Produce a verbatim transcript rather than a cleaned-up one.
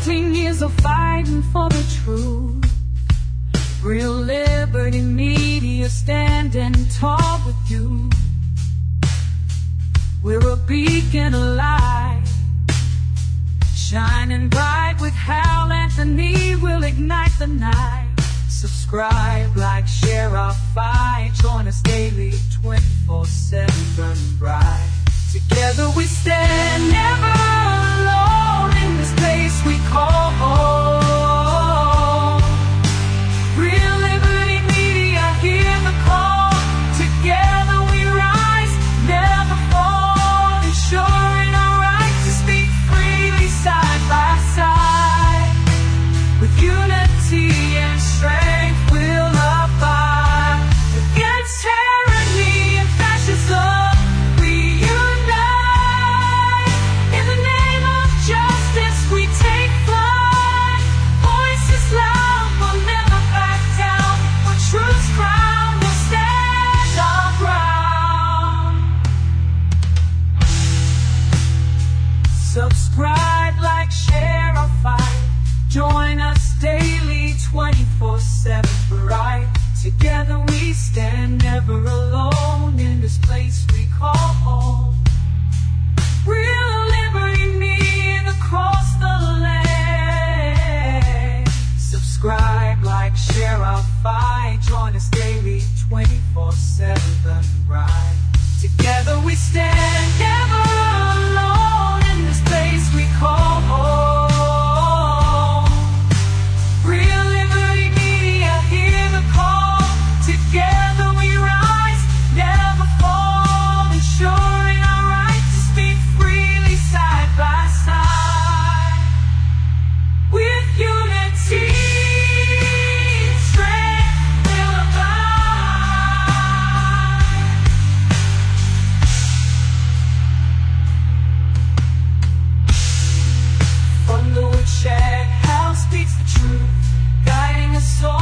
fourteen years of fighting for the truth. Real Liberty Media standing tall with you. We're a beacon of light, shining bright with Hal Anthony. We'll ignite the night. Subscribe, like, share our fight. Join us daily, twenty-four seven, burning bright. Together we stand, never alone in this place we call home. Real Liberty Media, hear the call. Together we rise, never fall, ensuring our right to speak freely side by side. With unity and strength we'll abide against tyranny and fascism. Subscribe, like, share our fight. Join us daily, twenty-four seven, bright. Together we stand, never alone in this place we call home. Real Liberty Media across the land. Subscribe, like, share our fight. Join us daily, twenty-four seven, bright. Together we stand, never alone in this place we call home. Real Liberty Media, hear the call. Together we rise, never fall, ensuring our right to speak freely side by side. With unity, strength will abide. From the woodshed, Hal speaks the truth, guiding us all.